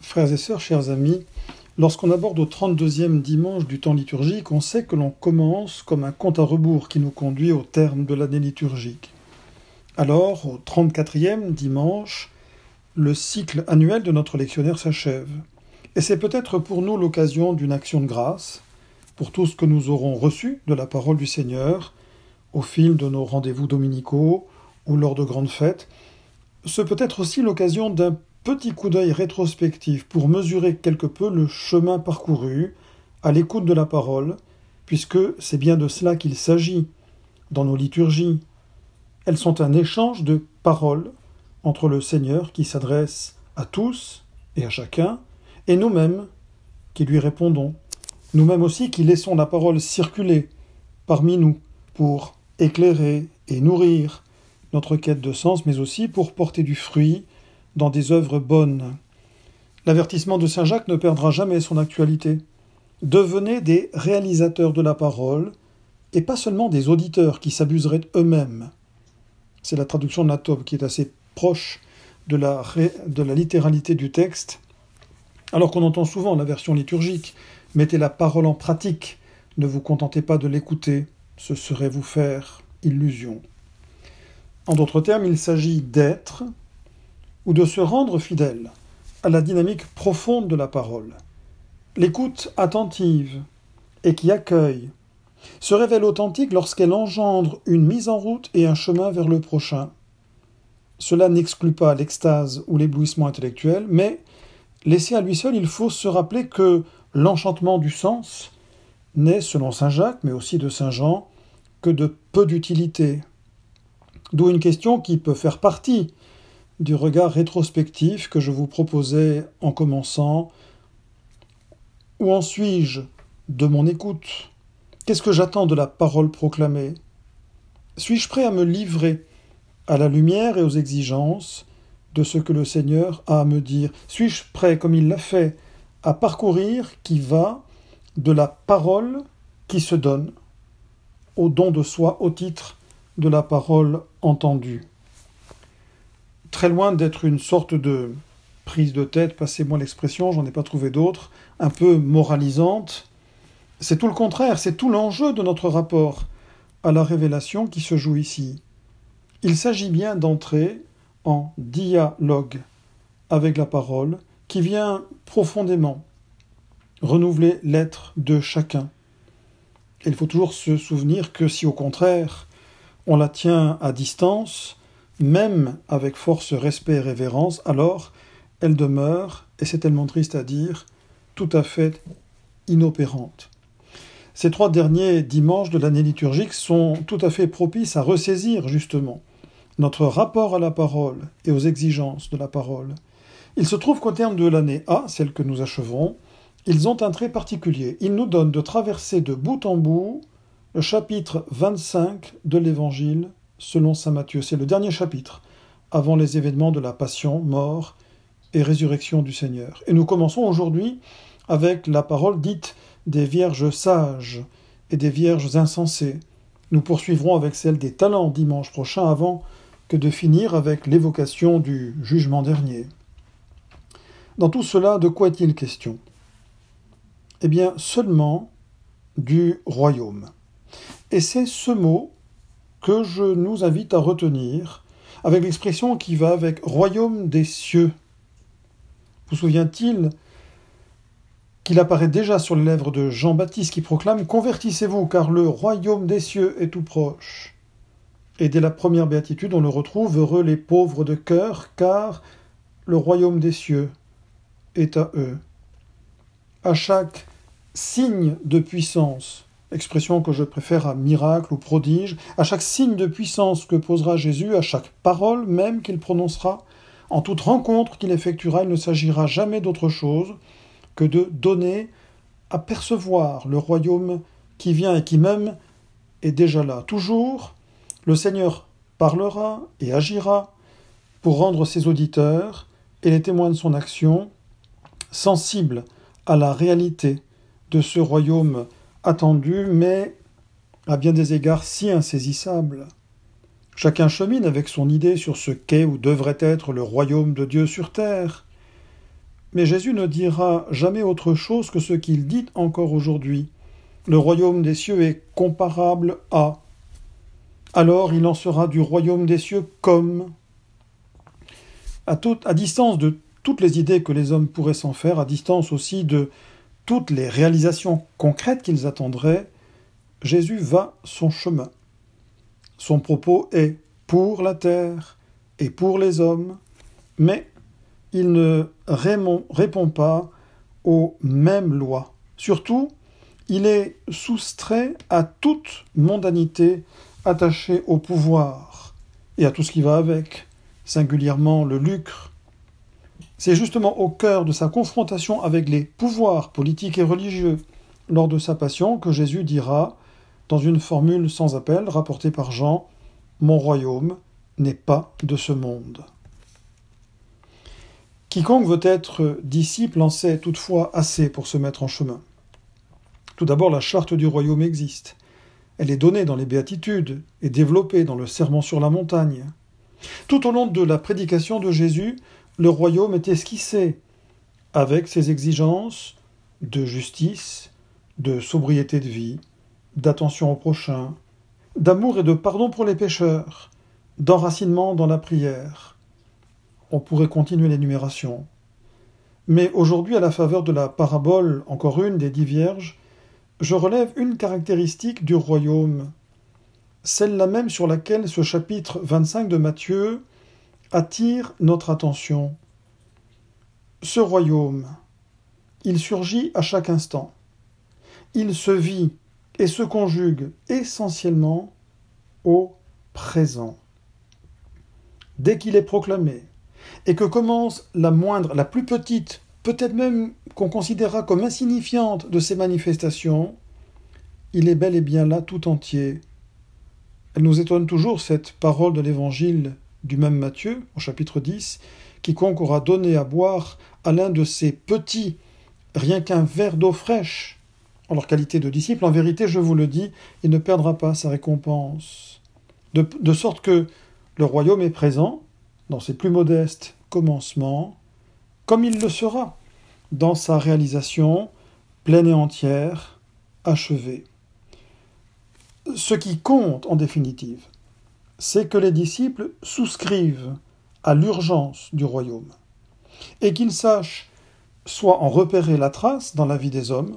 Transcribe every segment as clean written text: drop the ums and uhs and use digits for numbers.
Frères et sœurs, chers amis, lorsqu'on aborde au 32e dimanche du temps liturgique, on sait que l'on commence comme un compte à rebours qui nous conduit au terme de l'année liturgique. Alors, au 34e dimanche, le cycle annuel de notre lectionnaire s'achève. Et c'est peut-être pour nous l'occasion d'une action de grâce pour tout ce que nous aurons reçu de la parole du Seigneur au fil de nos rendez-vous dominicaux ou lors de grandes fêtes. Ce peut être aussi l'occasion d'un petit coup d'œil rétrospectif pour mesurer quelque peu le chemin parcouru à l'écoute de la parole, puisque c'est bien de cela qu'il s'agit dans nos liturgies. Elles sont un échange de paroles entre le Seigneur qui s'adresse à tous et à chacun, et nous-mêmes qui lui répondons. Nous-mêmes aussi qui laissons la parole circuler parmi nous pour éclairer et nourrir notre quête de sens, mais aussi pour porter du fruit dans des œuvres bonnes. L'avertissement de Saint Jacques ne perdra jamais son actualité. Devenez des réalisateurs de la parole, et pas seulement des auditeurs qui s'abuseraient eux-mêmes. C'est la traduction de Natobe qui est assez proche de la littéralité du texte, alors qu'on entend souvent la version liturgique « Mettez la parole en pratique, ne vous contentez pas de l'écouter, ce serait vous faire illusion ». En d'autres termes, il s'agit d'être ou de se rendre fidèle à la dynamique profonde de la parole. L'écoute attentive et qui accueille se révèle authentique lorsqu'elle engendre une mise en route et un chemin vers le prochain. Cela n'exclut pas l'extase ou l'éblouissement intellectuel, mais laissé à lui seul, il faut se rappeler que l'enchantement du sens n'est, selon saint Jacques, mais aussi de saint Jean, que de peu d'utilité. D'où une question qui peut faire partie du regard rétrospectif que je vous proposais en commençant. Où en suis-je de mon écoute ? Qu'est-ce que j'attends de la parole proclamée ? Suis-je prêt à me livrer à la lumière et aux exigences de ce que le Seigneur a à me dire ? Suis-je prêt, comme il l'a fait, à parcourir qui va de la parole qui se donne au don de soi au titre de la parole entendue ? Très loin d'être une sorte de prise de tête, passez-moi l'expression, j'en ai pas trouvé d'autre, un peu moralisante. C'est tout le contraire, c'est tout l'enjeu de notre rapport à la révélation qui se joue ici. Il s'agit bien d'entrer en dialogue avec la parole qui vient profondément renouveler l'être de chacun. Et il faut toujours se souvenir que si au contraire on la tient à distance, même avec force, respect et révérence, alors elle demeure, et c'est tellement triste à dire, tout à fait inopérante. Ces 3 derniers dimanches de l'année liturgique sont tout à fait propices à ressaisir justement notre rapport à la parole et aux exigences de la parole. Il se trouve qu'au terme de l'année A, celle que nous achevons, ils ont un trait particulier. Ils nous donnent de traverser de bout en bout le chapitre 25 de l'Évangile selon saint Matthieu. C'est le dernier chapitre avant les événements de la passion, mort et résurrection du Seigneur. Et nous commençons aujourd'hui avec la parole dite des vierges sages et des vierges insensées. Nous poursuivrons avec celle des talents dimanche prochain avant que de finir avec l'évocation du jugement dernier. Dans tout cela, de quoi est-il question ? Eh bien, seulement du royaume. Et c'est ce mot que je nous invite à retenir avec l'expression qui va avec « royaume des cieux ». Vous souvient-il qu'il apparaît déjà sur les lèvres de Jean-Baptiste qui proclame « Convertissez-vous, car le royaume des cieux est tout proche ». Et dès la première béatitude, on le retrouve « Heureux les pauvres de cœur, car le royaume des cieux est à eux ». À chaque signe de puissance, expression que je préfère à miracle ou prodige, à chaque signe de puissance que posera Jésus, à chaque parole même qu'il prononcera, en toute rencontre qu'il effectuera, il ne s'agira jamais d'autre chose que de donner à percevoir le royaume qui vient et qui même est déjà là. Toujours, le Seigneur parlera et agira pour rendre ses auditeurs et les témoins de son action sensibles à la réalité de ce royaume attendu, mais à bien des égards si insaisissable. Chacun chemine avec son idée sur ce qu'est ou devrait être le royaume de Dieu sur terre. Mais Jésus ne dira jamais autre chose que ce qu'il dit encore aujourd'hui. Le royaume des cieux est comparable à. Alors il en sera du royaume des cieux comme. À distance de toutes les idées que les hommes pourraient s'en faire, à distance aussi de toutes les réalisations concrètes qu'ils attendraient, Jésus va son chemin. Son propos est pour la terre et pour les hommes, mais il ne répond pas aux mêmes lois. Surtout, il est soustrait à toute mondanité attachée au pouvoir et à tout ce qui va avec, singulièrement le lucre. C'est justement au cœur de sa confrontation avec les pouvoirs politiques et religieux, lors de sa passion, que Jésus dira, dans une formule sans appel rapportée par Jean, « Mon royaume n'est pas de ce monde ». Quiconque veut être disciple en sait toutefois assez pour se mettre en chemin. Tout d'abord, la charte du royaume existe. Elle est donnée dans les béatitudes et développée dans le sermon sur la montagne. Tout au long de la prédication de Jésus, le royaume est esquissé, avec ses exigences de justice, de sobriété de vie, d'attention au prochain, d'amour et de pardon pour les pécheurs, d'enracinement dans la prière. On pourrait continuer l'énumération. Mais aujourd'hui, à la faveur de la parabole, encore une des 10 vierges, je relève une caractéristique du royaume, celle-là même sur laquelle ce chapitre 25 de Matthieu attire notre attention. Ce royaume, il surgit à chaque instant. Il se vit et se conjugue essentiellement au présent. Dès qu'il est proclamé, et que commence la moindre, la plus petite, peut-être même qu'on considérera comme insignifiante de ces manifestations, il est bel et bien là tout entier. Elle nous étonne toujours, cette parole de l'évangile du même Matthieu, au chapitre 10, « Quiconque aura donné à boire à l'un de ces petits, rien qu'un verre d'eau fraîche, en leur qualité de disciple, en vérité, je vous le dis, il ne perdra pas sa récompense. » De sorte que le royaume est présent, dans ses plus modestes commencements, comme il le sera dans sa réalisation pleine et entière, achevée. Ce qui compte, en définitive, c'est que les disciples souscrivent à l'urgence du royaume, et qu'ils sachent soit en repérer la trace dans la vie des hommes,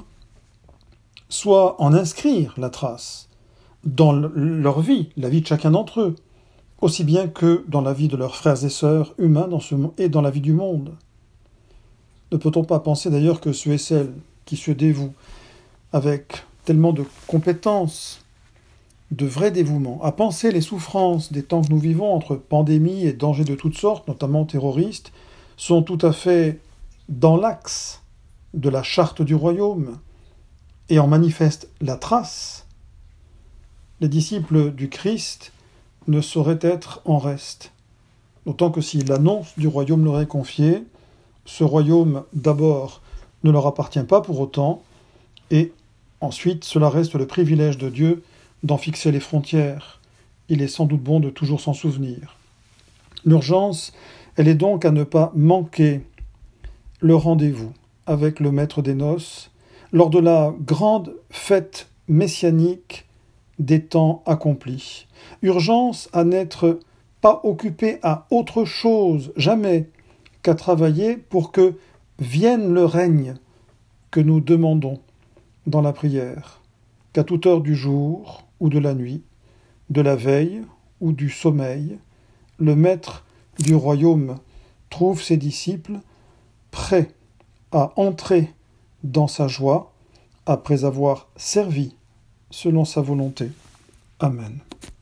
soit en inscrire la trace dans leur vie, la vie de chacun d'entre eux, aussi bien que dans la vie de leurs frères et sœurs humains et dans la vie du monde. Ne peut-on pas penser d'ailleurs que ceux et celles qui se dévouent avec tellement de compétences, de vrai dévouement, à penser les souffrances des temps que nous vivons entre pandémies et dangers de toutes sortes, notamment terroristes, sont tout à fait dans l'axe de la charte du royaume et en manifestent la trace? Les disciples du Christ ne saurait être en reste. D'autant que si l'annonce du royaume leur est confiée, ce royaume d'abord ne leur appartient pas pour autant, et ensuite cela reste le privilège de Dieu d'en fixer les frontières. Il est sans doute bon de toujours s'en souvenir. L'urgence, elle est donc à ne pas manquer le rendez-vous avec le maître des noces lors de la grande fête messianique des temps accomplis. Urgence à n'être pas occupé à autre chose, jamais, qu'à travailler pour que vienne le règne que nous demandons dans la prière, qu'à toute heure du jour ou de la nuit, de la veille ou du sommeil, le maître du royaume trouve ses disciples prêts à entrer dans sa joie après avoir servi selon sa volonté. Amen.